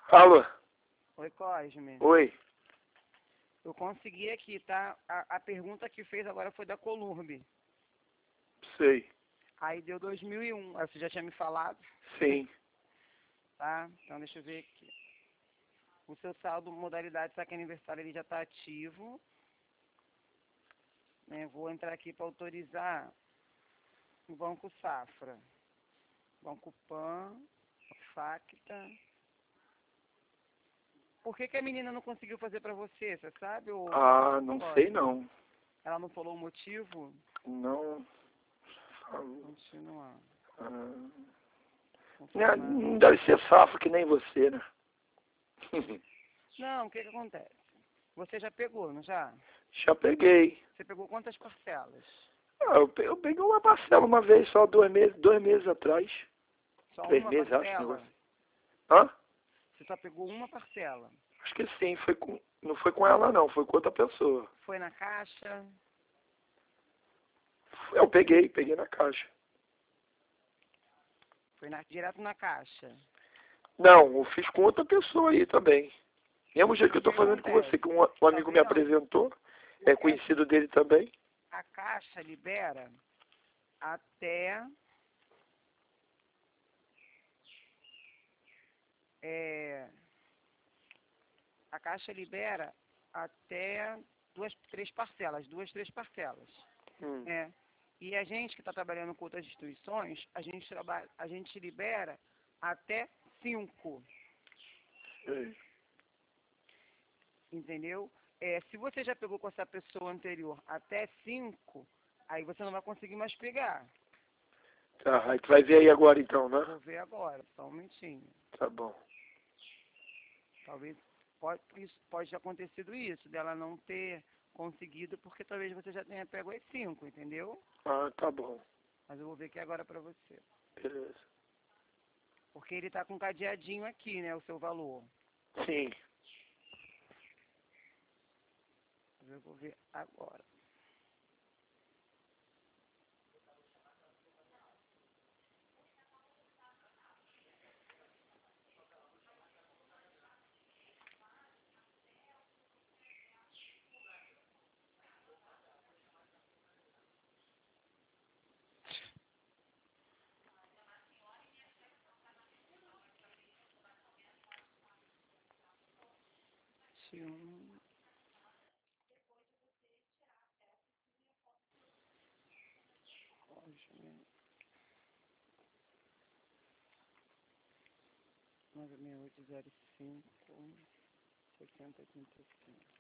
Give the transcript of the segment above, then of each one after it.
Alô? Oi, Cosme. Oi? Eu consegui aqui, tá? A pergunta que fez agora foi da Colurbe. Sei. Aí deu 2001. Aí você já tinha me falado, Sim. tá? Então deixa eu ver aqui. O seu saldo modalidade saque aniversário ele já está ativo. Né? Vou entrar aqui para autorizar o Banco Safra. Banco Pan, Facta. Por que a menina não conseguiu fazer para você? Você sabe? Ou Ah, não sei Cosme? não. Ela não falou o motivo? Não. falou. Continuar. Ah, Confirmar. não deve ser safo que nem você, né? Não, o que acontece? Você já pegou, não já? Já peguei. Você pegou quantas parcelas? Ah, eu peguei uma parcela uma vez só, 2 meses atrás. Só 3 meses, acho, um parcela? negócio. Hã? Você só pegou uma parcela? Acho que sim, não foi com ela não, foi com outra pessoa. Foi na caixa? Eu peguei na caixa. Foi direto na caixa? Não, eu fiz com outra pessoa aí também. Mesmo jeito que O eu que tô fazendo com acontece? você, que um Tá amigo me vendo? apresentou, é conhecido dele também. A caixa libera até é, a caixa libera até três parcelas, três parcelas. Hum. É. E a gente que está trabalhando com outras instituições, a gente libera até 5, Sei. entendeu? Se você já pegou com essa pessoa anterior até 5, aí você não vai conseguir mais pegar. Tá, aí tu vai ver aí agora então, né? Vou ver agora, só um momentinho. Tá bom. Talvez pode ter acontecido isso, dela não ter conseguido, porque talvez você já tenha pego as 5, entendeu? Ah, tá bom. Mas eu vou ver aqui agora para você. Beleza. Porque ele tá com cadeadinho aqui, né, o seu valor. Sim. Eu vou ver agora. Um, Cosme, 96805 6035.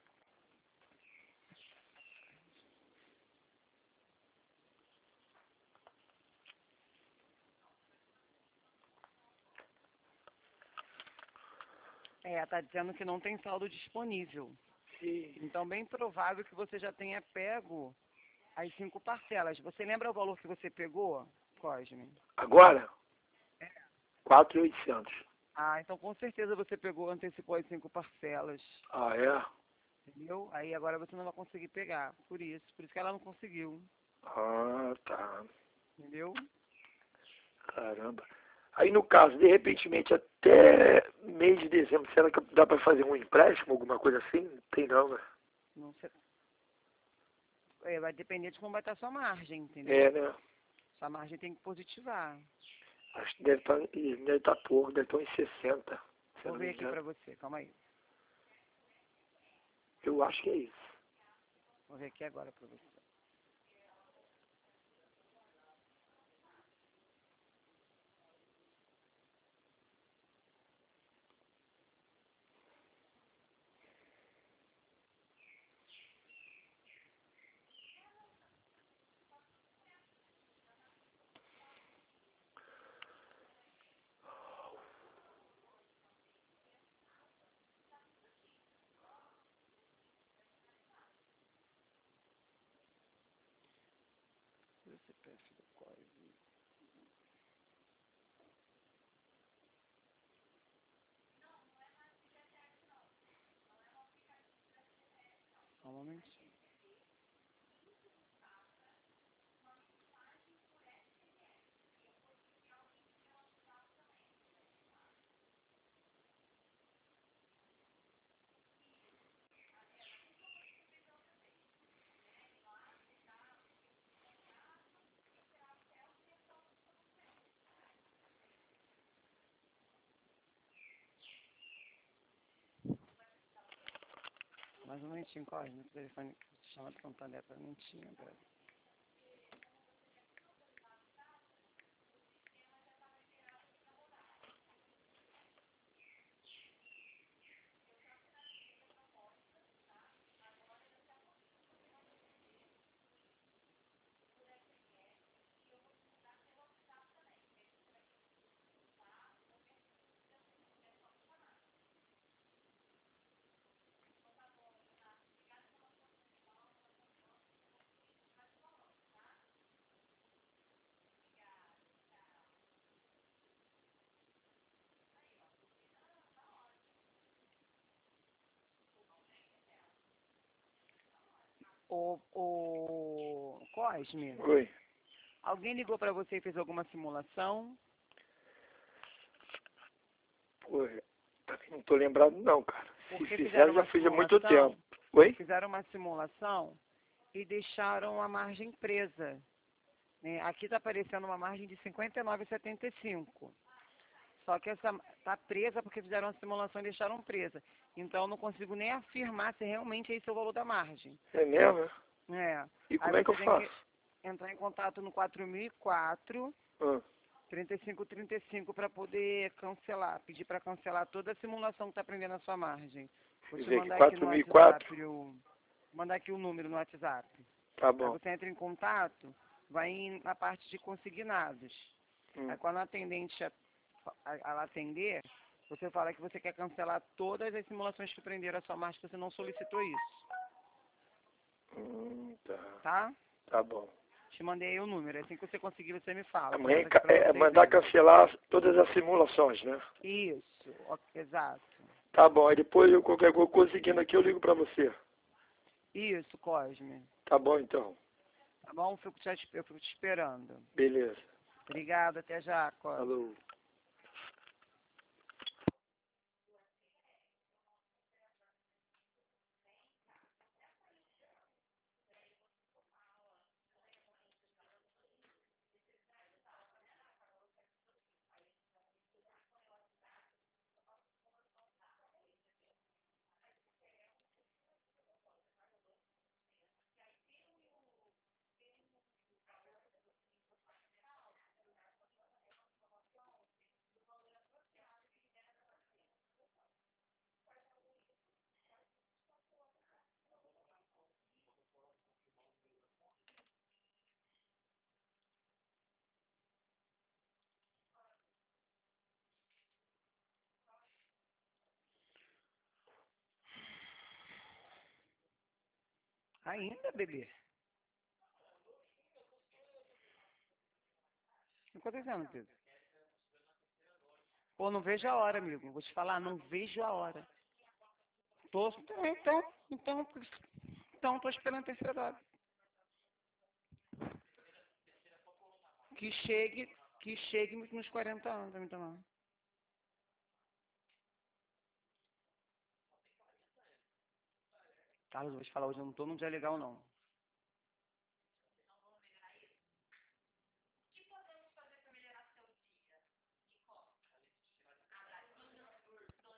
Tá dizendo que não tem saldo disponível. E Então, bem provável que você já tenha pego as 5 parcelas. Você lembra o valor que você pegou, Cosme? agora? 4.800. Ah, então com certeza você pegou, antecipou as 5 parcelas. Ah, é? Entendeu? Aí agora você não vai conseguir pegar. Por isso que ela não conseguiu. Ah, tá. Entendeu? Caramba. Aí no caso, de repentemente, até mês de dezembro, será que dá pra fazer um empréstimo, alguma coisa assim? Não tem não, né? Não sei. Vai depender de como vai estar a sua margem, É, entendeu? né? Sua margem tem que positivar. Acho que deve estar pouco, deve estar uns 60, se eu Vou não ver me aqui engano. pra você, calma aí. Eu acho que é isso. Vou ver aqui agora pra você. O CPF do Cosme. Só um momentinho. Mais um momentinho, Cosme. O telefone que você chama para contar dessa mentinha, velho. Ô, Cosme, Oi. alguém ligou para você e fez alguma simulação? Pô, também não tô lembrado não, cara. Se Porque fizer, já fiz há muito tempo. Oi? fizeram uma simulação e deixaram a margem presa. Né? Aqui está aparecendo uma margem de 59,75. Só que essa está presa porque fizeram uma simulação e deixaram presa. Então eu não consigo nem afirmar se realmente é esse o valor da margem. É mesmo? É. E Aí como é que você eu tem faço? que entrar em contato no 4004 Ah, 3535 para poder cancelar, pedir para cancelar toda a simulação que está prendendo a sua margem. Vou quer te dizer que mandar aqui no 4004? WhatsApp, vou mandar aqui o número no WhatsApp. Tá Aí bom. você entra em contato, vai na parte de consignados. Aí quando a atendente ela atender, você fala que você quer cancelar todas as simulações que prenderam a sua margem, que você não solicitou isso, Tá. tá? Tá bom. Te mandei aí o número, assim que você conseguir, você me fala. Amanhã Manda aqui pra é vocês mandar verem. cancelar todas as simulações, né? Isso, exato. Tá bom. Aí depois, qualquer coisa conseguindo aqui, eu ligo pra você. Isso, Cosme. Tá bom, então. Tá bom? Eu fico te esperando. Beleza. Obrigada, até já, Cosme. Falou. Ainda, bebê? O que tá acontecendo, Pedro? Pô, não vejo a hora, amigo. Vou te falar, não vejo a hora. Então, tô esperando a terceira dose. Que chegue nos 40 anos pra mim tomar. Carlos, eu vou te falar, hoje eu não tô num dia legal, não.